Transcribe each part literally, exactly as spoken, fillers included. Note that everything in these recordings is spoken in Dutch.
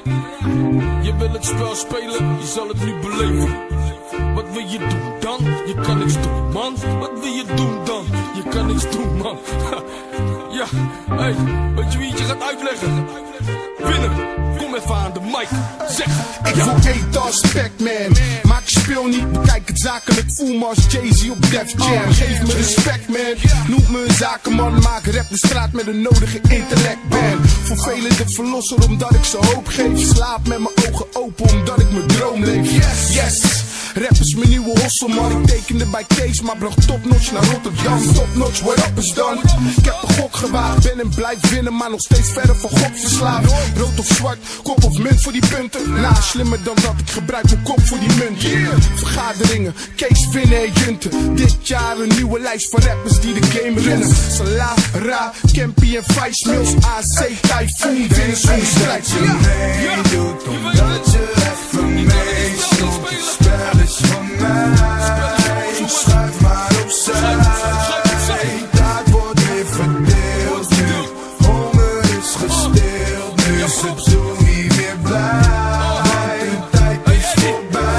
Je wil het spel spelen, je zal het nu beleven. Wat wil je doen dan? Je kan niks doen, man. Wat wil je doen dan? Je kan niks doen, man. Ja, hey, weet je wie het je gaat uitleggen? Winner, kom even aan de mic, zeg. Ik voel hate als Pac-Man, maar ik speel niet, bekijk het zakelijk. Voel me als Jay-Z op Def Jam. Geef me respect, man, noem me een zakenman. Maak rap de straat met een nodige intellect, man. Voor velen de verlosser omdat ik ze hoop geef. Slaap met mijn ogen open omdat ik mijn droom leef. Yes, yes. Rap is mijn nieuwe hossel, man. Ik tekende bij Kees, maar bracht topnotch naar Rotterdam. Topnotch, what up is done. Ik heb de gok gewaagd, ben en blijf winnen, maar nog steeds verder van gok verslaafd. Rood of zwart, kop of munt voor die punten. Nou, slimmer dan dat, ik gebruik mijn kop voor die munt. Yeah. Vergaderingen, Kees winnen en junten. Dit jaar een nieuwe lijst van rappers die de game runnen. Salara, Campy en Vice Mills, A C, Typhoon, winnen zo'n strijd. Je doet omdat je even meespeelt. Het spel is van mij, schuif maar opzij. Dat wordt weer verdeeld nu. Honger is gesteeld nu. Ze doen niet meer blij. De tijd is voorbij.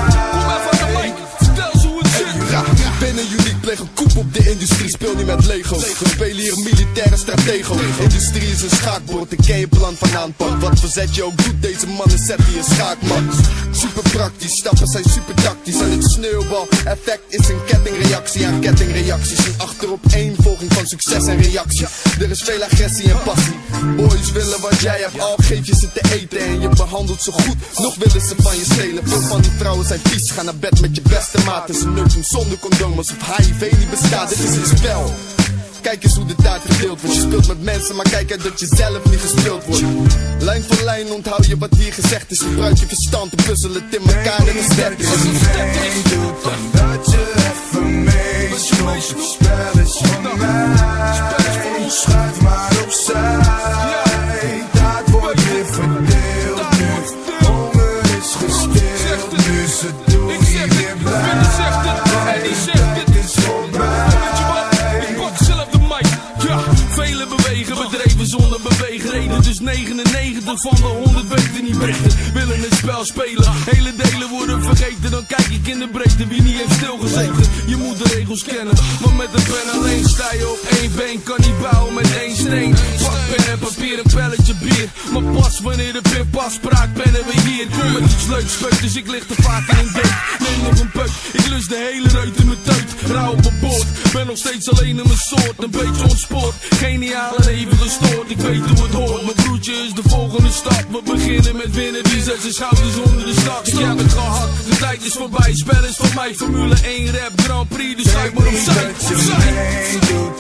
Vertel ze hoe het zit. Ja, ben een uniek, pleeg een koep op de industrie. Speel niet met Lego. We spelen hier militaire stratego. Industrie is een schaakbord, ik ken je plan van aanpak. Wat verzet je ook doet, deze mannen zetten je schaakmat. Super praktisch, stappen zijn super tactisch. En het sneeuwbal effect is een kettingreactie aan kettingreacties. Een achterop-eenvolging van succes en reactie. Er is veel agressie en passie. Boys willen wat jij hebt, al geef je ze te eten. En je behandelt ze goed, nog willen ze van je stelen. Veel van die vrouwen zijn vies, ga naar bed met je beste maat. En ze neukt hem zonder condoom alsof H I V niet bestaat. Dit is een spel. Kijk eens hoe de taart verdeeld wordt. Je speelt met mensen, maar kijk uit dat je zelf niet gespeeld wordt. Lijn voor lijn onthoud je wat hier gezegd is. Gebruik je verstand te puzzelen het in elkaar en het sterk is. Je doet omdat je even meespeelt. Het spel is van mij, schuif maar opzij. Dat wordt weer verdeeld nu. Honger is gesteeld nu. Ze doen niet meer blij. Het is voorbij. Velen bewegen, bedreven zonder beweegreden. Dus negenennegentig van de honderd weten niet beter. Willen het spel spelen, hele delen worden vergeten. Dan kijk ik in de breedte wie niet heeft stilgezeten. Je moet de regels kennen, maar met een pen alleen sta je op één been. Kan niet bouwen met één steen. Pak pen en papier, een pelletje bier. Maar pas wanneer de pin pas spraakt, pennen we hier. Kom met iets leuks, speuk, dus ik lig te vaak in een deuk. Neem nog een peuk, ik lust de hele reut in mijn teut. Rauw op mijn boord, ben nog steeds alleen in mijn soort. Een beetje ontspoord, geniaal en even gestoord. Ik weet hoe het hoort, mijn broertje is de volgende stap. We beginnen met winnen, wie zet zijn schouders onder de stad. Ik heb het gehad, de tijd is voorbij. Spel is van mij, Formule één rap, Grand Prix, dus schrijf maar opzij. Opzij.